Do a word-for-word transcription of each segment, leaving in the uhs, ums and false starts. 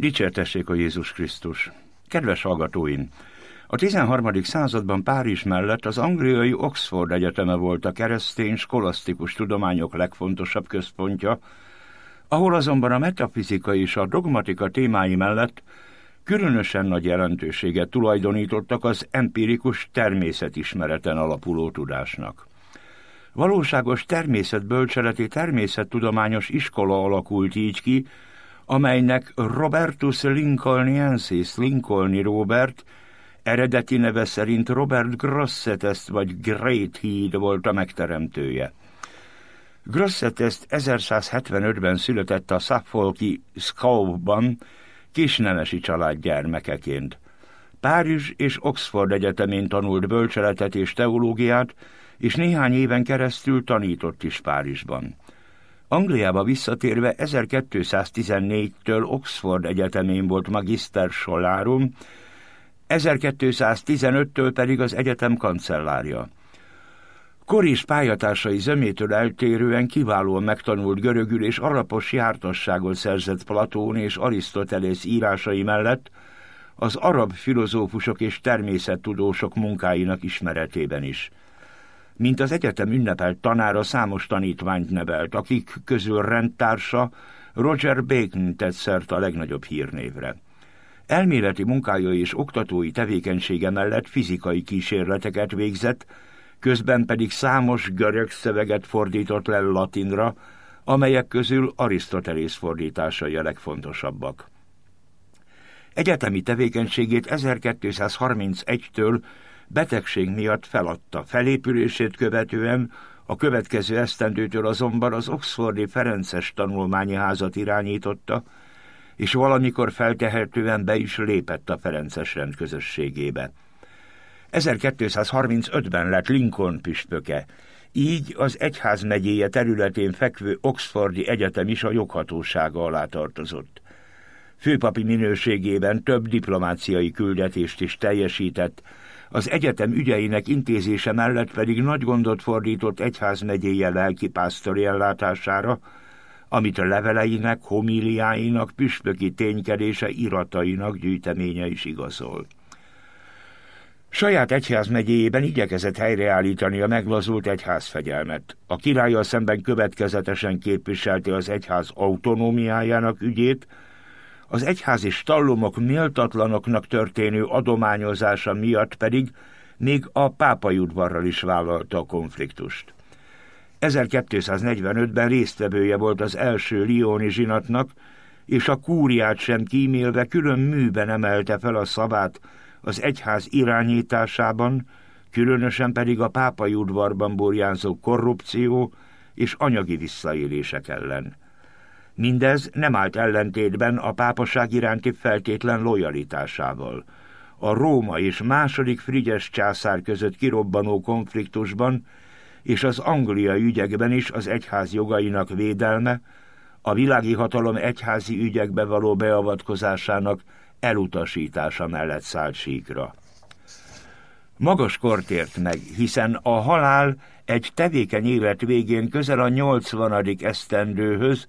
Dicsértessék a Jézus Krisztus! Kedves hallgatóim! A tizenharmadik században Párizs mellett az angliai Oxford Egyeteme volt a keresztény skolasztikus tudományok legfontosabb központja, ahol azonban a metafizika és a dogmatika témái mellett különösen nagy jelentőséget tulajdonítottak az empirikus természetismereten alapuló tudásnak. Valóságos természetbölcseleti természettudományos iskola alakult így ki, amelynek Robertus Lincolniensis, Lincolni Robert, eredeti neve szerint Robert Grosseteste vagy Greathead volt a megteremtője. Grosseteste ezerszázhetvenötben született a Suffolki Scauban, kisnemesi család gyermekeként. Párizs és Oxford egyetemén tanult bölcseletet és teológiát, és néhány éven keresztül tanított is Párizsban. Angliába visszatérve ezerkétszáztizennégytől Oxford Egyetemén volt magister scholarum, ezerkétszáztizenöttől pedig az egyetem kancellárja. Kor és pályatársai zömétől eltérően kiválóan megtanult görögül és alapos jártasságot szerzett Platón és Arisztotelész írásai mellett az arab filozófusok és természettudósok munkáinak ismeretében is. Mint az egyetem ünnepelt tanára számos tanítványt nevelt, akik közül rendtársa Roger Bacon tett szert a legnagyobb hírnévre. Elméleti munkája és oktatói tevékenysége mellett fizikai kísérleteket végzett, közben pedig számos görög szöveget fordított le latinra, amelyek közül Arisztotelész fordításai a legfontosabbak. Egyetemi tevékenységét ezerkétszázharmincegytől betegség miatt feladta. Felépülését követően a következő esztendőtől azonban az oxfordi Ferences Tanulmányi Házat irányította, és valamikor feltehetően be is lépett a Ferences rend közösségébe. ezerkétszázharmincötben lett Lincoln püspöke, így az egyházmegyéje területén fekvő Oxfordi Egyetem is a joghatósága alá tartozott. Főpapi minőségében több diplomáciai küldetést is teljesített, az egyetem ügyeinek intézése mellett pedig nagy gondot fordított egyházmegyéje lelkipásztori ellátására, amit a leveleinek, homíliáinak, püspöki ténykedése iratainak gyűjteménye is igazol. Saját egyházmegyéjében igyekezett helyreállítani a meglazult egyházfegyelmet. A királlyal szemben következetesen képviselte az egyház autonómiájának ügyét, az egyházi stallumok méltatlanoknak történő adományozása miatt pedig még a pápai udvarral is vállalta a konfliktust. ezerkétszáznegyvenötben résztvevője volt az első lyoni zsinatnak, és a kúriát sem kímélve külön műben emelte fel a szavát az egyház irányításában, különösen pedig a pápai udvarban burjánzó korrupció és anyagi visszaélések ellen. Mindez nem állt ellentétben a pápaság iránti feltétlen lojalitásával. A Róma és második Frigyes császár között kirobbanó konfliktusban és az angliai ügyekben is az egyház jogainak védelme, a világi hatalom egyházi ügyekbe való beavatkozásának elutasítása mellett szállt síkra. Magas kort ért meg, hiszen a halál egy tevékeny élet végén közel a nyolcvanadik esztendőhöz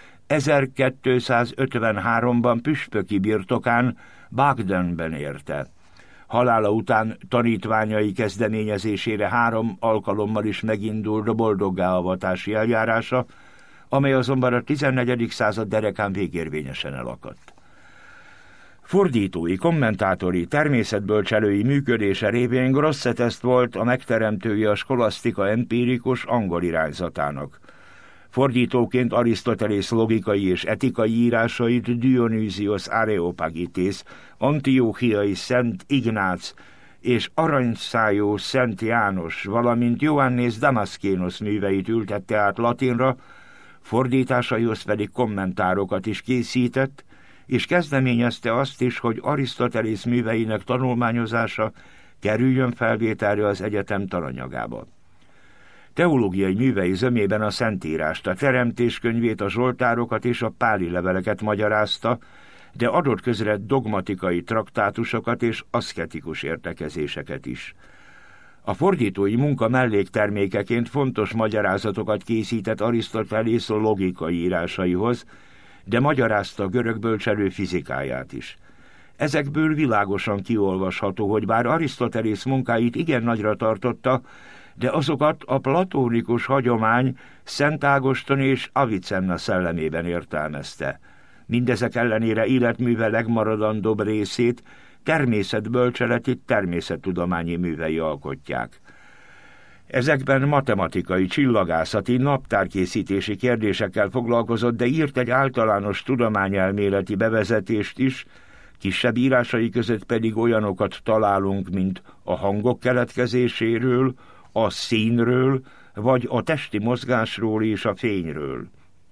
ezerkétszázötvenháromban püspöki birtokán Bagdenben érte. Halála után tanítványai kezdeményezésére három alkalommal is megindult a boldoggáavatási eljárása, amely azonban a tizennegyedik század derekán végérvényesen elakadt. Fordítói, kommentátori, természetbölcselői működése révén Grosseteste volt a megteremtője a skolasztika empirikus angol irányzatának. Fordítóként Arisztotelész logikai és etikai írásait Dionysios Areopagitész, Antiochiai Szent Ignác és aranyszájú Szent János, valamint Ioannis Damaszkénosz műveit ültette át latinra, fordításaihoz pedig kommentárokat is készített, és kezdeményezte azt is, hogy Arisztotelész műveinek tanulmányozása kerüljön felvételre az egyetem tananyagába. Teológiai művei zömében a Szentírást, a Teremtéskönyvét, a Zsoltárokat és a páli leveleket magyarázta, de adott közre dogmatikai traktátusokat és aszketikus értekezéseket is. A fordítói munka melléktermékeként fontos magyarázatokat készített Arisztotelész logikai írásaihoz, de magyarázta a görög bölcselő fizikáját is. Ezekből világosan kiolvasható, hogy bár Arisztotelész munkáit igen nagyra tartotta, de azokat a platónikus hagyomány Szent Ágoston és Avicenna szellemében értelmezte. Mindezek ellenére életműve legmaradandóbb részét természetbölcseleti, természettudományi művei alkotják. Ezekben matematikai, csillagászati, naptárkészítési kérdésekkel foglalkozott, de írt egy általános tudományelméleti bevezetést is, kisebb írásai között pedig olyanokat találunk, mint a hangok keletkezéséről, a színről, vagy a testi mozgásról és a fényről.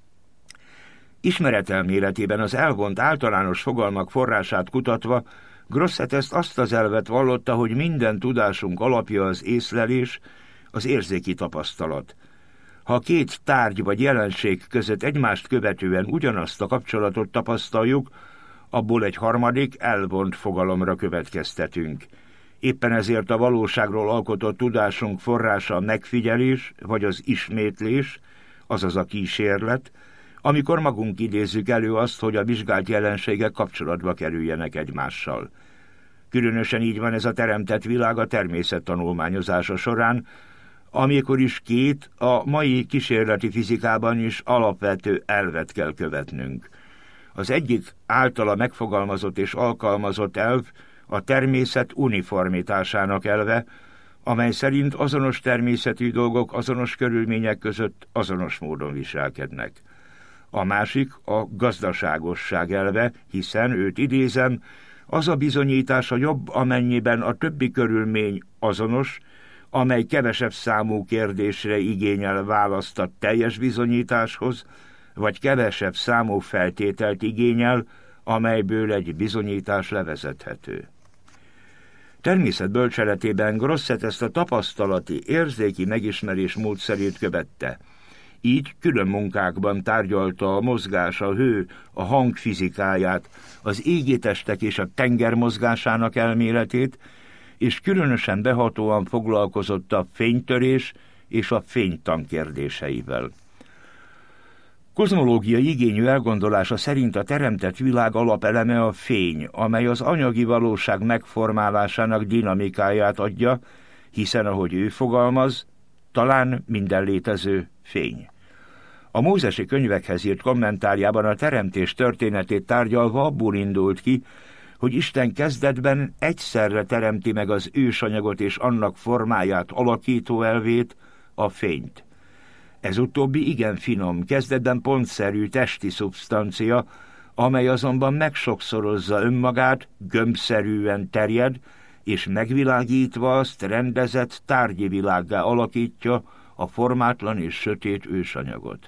Ismeretelméletében az elvont általános fogalmak forrását kutatva, Grosseteste azt az elvet vallotta, hogy minden tudásunk alapja az észlelés, az érzéki tapasztalat. Ha két tárgy vagy jelenség között egymást követően ugyanazt a kapcsolatot tapasztaljuk, abból egy harmadik, elvont fogalomra következtetünk. Éppen ezért a valóságról alkotott tudásunk forrása a megfigyelés, vagy az ismétlés, azaz a kísérlet, amikor magunk idézzük elő azt, hogy a vizsgált jelenségek kapcsolatba kerüljenek egymással. Különösen így van ez a teremtett világ a természet tanulmányozása során, amikor is két, a mai kísérleti fizikában is alapvető elvet kell követnünk. Az egyik általa megfogalmazott és alkalmazott elv a természet uniformitásának elve, amely szerint azonos természetű dolgok azonos körülmények között azonos módon viselkednek. A másik a gazdaságosság elve, hiszen, őt idézem, az a bizonyítása jobb, amennyiben a többi körülmény azonos, amely kevesebb számú kérdésre igényel választ a teljes bizonyításhoz, vagy kevesebb számú feltételt igényel, amelyből egy bizonyítás levezethető. Természetbölcseletében Grosseteste a tapasztalati, érzéki megismerés módszerét követte. Így külön munkákban tárgyalta a mozgás, a hő, a hang fizikáját, az égitestek és a tenger mozgásának elméletét, és különösen behatóan foglalkozott a fénytörés és a fénytan kérdéseivel. Kozmológiai igényű elgondolása szerint a teremtett világ alapeleme a fény, amely az anyagi valóság megformálásának dinamikáját adja, hiszen, ahogy ő fogalmaz, talán minden létező fény. A mózesi könyvekhez írt kommentárjában a teremtés történetét tárgyalva abból indult ki, hogy Isten kezdetben egyszerre teremti meg az ősanyagot és annak formáját alakító elvét, a fényt. Ez utóbbi igen finom, kezdetben pontszerű testi szubstancia, amely azonban megsokszorozza önmagát, gömbszerűen terjed, és megvilágítva azt rendezett tárgyi világgá alakítja a formátlan és sötét ősanyagot.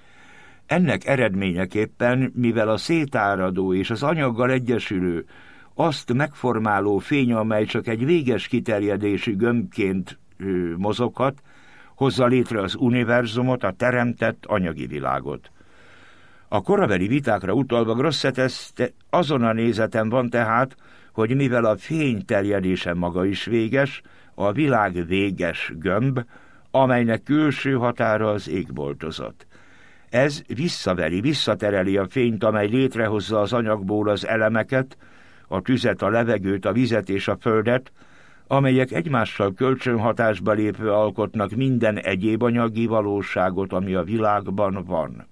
Ennek eredményeképpen, mivel a szétáradó és az anyaggal egyesülő, azt megformáló fény, amely csak egy véges kiterjedésű gömbként ő, mozoghat, hozza létre az univerzumot, a teremtett anyagi világot. A korabeli vitákra utalva Grosseteste azon a nézeten van tehát, hogy mivel a fény terjedése maga is véges, a világ véges gömb, amelynek külső határa az égboltozat. Ez visszaveri, visszatereli a fényt, amely létrehozza az anyagból az elemeket, a tüzet, a levegőt, a vizet és a földet, amelyek egymással kölcsönhatásba lépve alkotnak minden egyéb anyagi valóságot, ami a világban van.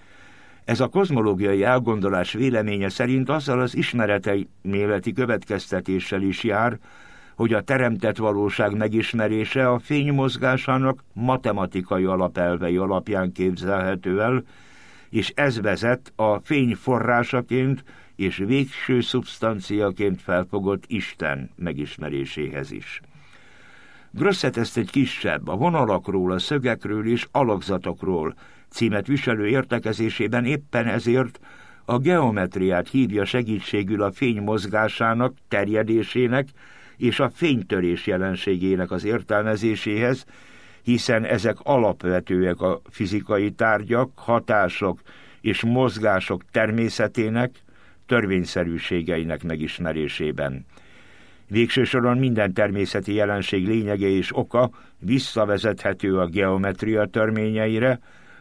Ez a kozmológiai elgondolás véleménye szerint azzal az ismeretelméleti következtetéssel is jár, hogy a teremtett valóság megismerése a fény mozgásának matematikai alapelvei alapján képzelhető el, és ez vezet a fény forrásaként és végső szubstanciaként felfogott Isten megismeréséhez is. Grosseteste egy kisebb, a vonalakról, a szögekről és alakzatokról címet viselő értekezésében éppen ezért a geometriát hívja segítségül a fény mozgásának, terjedésének és a fénytörés jelenségének az értelmezéséhez, hiszen ezek alapvetőek a fizikai tárgyak, hatások és mozgások természetének, törvényszerűségeinek megismerésében. Végső soron minden természeti jelenség lényege és oka visszavezethető a geometria törvényeire,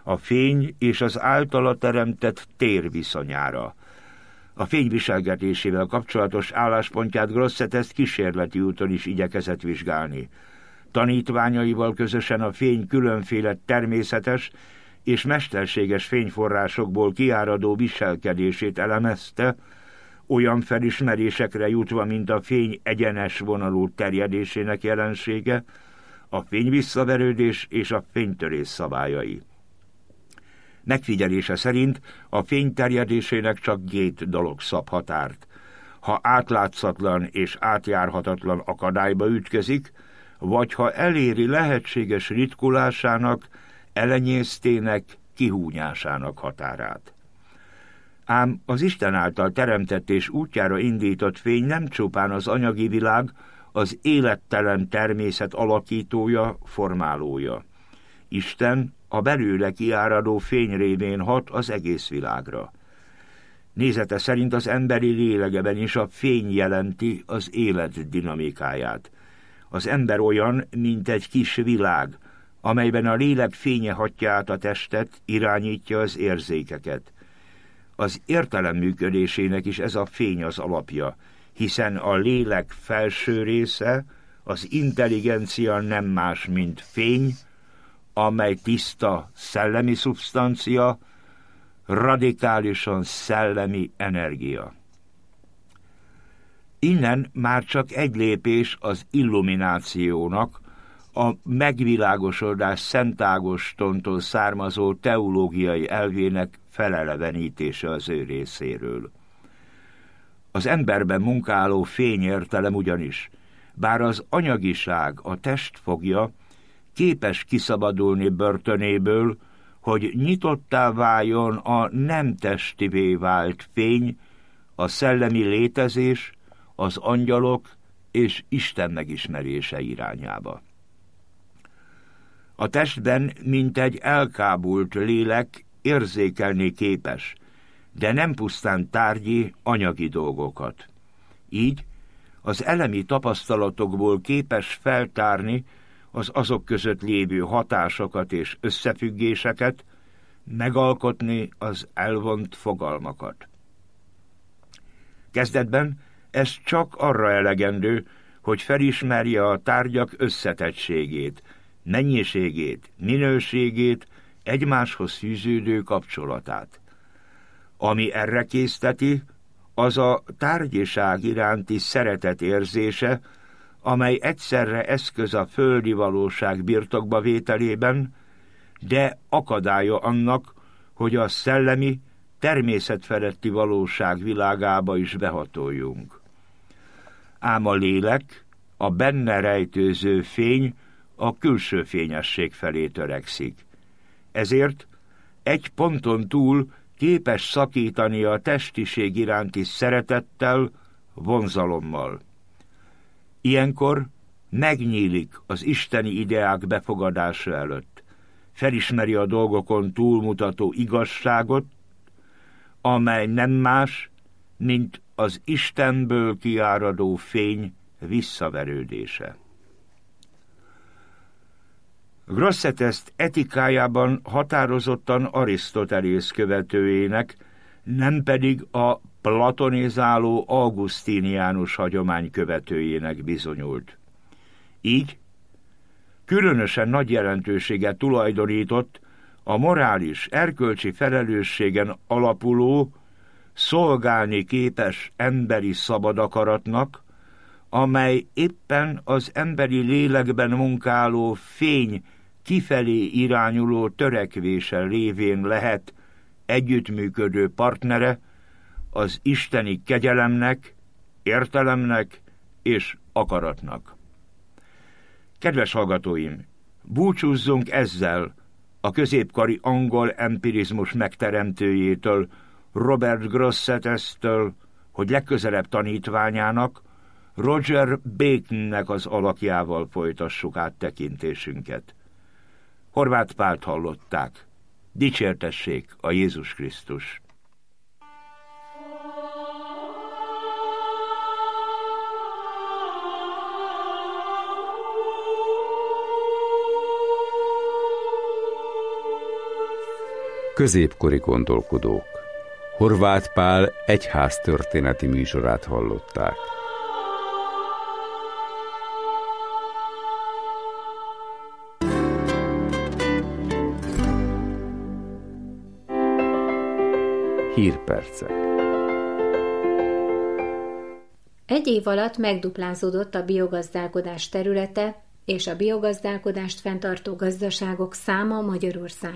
a fény és az általa teremtett tér viszonyára. A fény viselgetésével kapcsolatos álláspontját Grosseteste kísérleti úton is igyekezett vizsgálni. Tanítványaival közösen a fény különféle természetes és mesterséges fényforrásokból kiáradó viselkedését elemezte, olyan felismerésekre jutva, mint a fény egyenes vonalú terjedésének jelensége, a fényvisszaverődés és a fénytörés szabályai. Megfigyelése szerint a fény terjedésének csak két dolog szab határt. Ha átlátszatlan és átjárhatatlan akadályba ütközik, vagy ha eléri lehetséges ritkulásának, elenyésztének, kihúnyásának határát. Ám az Isten által teremtett és útjára indított fény nem csupán az anyagi világ, az élettelen természet alakítója, formálója. Isten a belőle kiáradó fény révén hat az egész világra. Nézete szerint az emberi lélegeben is a fény jelenti az élet dinamikáját. Az ember olyan, mint egy kis világ, amelyben a lélek fénye hatja át a testet, irányítja az érzékeket. Az értelem működésének is ez a fény az alapja, hiszen a lélek felső része, az intelligencia nem más, mint fény, amely tiszta szellemi szubstancia, radikálisan szellemi energia. Innen már csak egy lépés az illuminációnak, a megvilágosodás Szent Ágostontól származó teológiai elvének felelevenítése az ő részéről. Az emberben munkáló fényértelem ugyanis, bár az anyagiság, a test fogja, képes kiszabadulni börtönéből, hogy nyitottá váljon a nem testivé vált fény, a szellemi létezés, az angyalok és Isten megismerése irányába. A testben, mint egy elkábult lélek, érzékelni képes, de nem pusztán tárgyi, anyagi dolgokat. Így az elemi tapasztalatokból képes feltárni az azok között lévő hatásokat és összefüggéseket, megalkotni az elvont fogalmakat. Kezdetben ez csak arra elegendő, hogy felismerje a tárgyak összetettségét, mennyiségét, minőségét, egymáshoz fűződő kapcsolatát. Ami erre készteti, az a tárgyiság iránti szeretet érzése, amely egyszerre eszköz a földi valóság birtokba vételében, de akadálya annak, hogy a szellemi, természetfeletti valóság világába is behatoljunk. Ám a lélek, a benne rejtőző fény a külső fényesség felé törekszik. Ezért egy ponton túl képes szakítani a testiség iránti szeretettel, vonzalommal. Ilyenkor megnyílik az isteni ideák befogadása előtt, felismeri a dolgokon túlmutató igazságot, amely nem más, mint az Istenből kiáradó fény visszaverődése. Grosseteste etikájában határozottan Arisztotelész követőjének, nem pedig a platonizáló augustiniánus hagyomány követőjének bizonyult. Így különösen nagy jelentőséget tulajdonított a morális, erkölcsi felelősségen alapuló, szolgálni képes emberi szabad akaratnak, amely éppen az emberi lélekben munkáló fény kifelé irányuló törekvése révén lehet együttműködő partnere az isteni kegyelemnek, értelemnek és akaratnak. Kedves hallgatóim, búcsúzzunk ezzel a középkori angol empirizmus megteremtőjétől, Robert Grosseteste-től, hogy legközelebb tanítványának, Roger Baconnek az alakjával folytassuk áttekintésünket. Horváth Pált hallották. Dicsértessék a Jézus Krisztus! Középkori gondolkodók. Horváth Pál egyháztörténeti műsorát hallották. Hírpercek. Egy év alatt megduplázódott a biogazdálkodás területe és a biogazdálkodást fenntartó gazdaságok száma Magyarországon.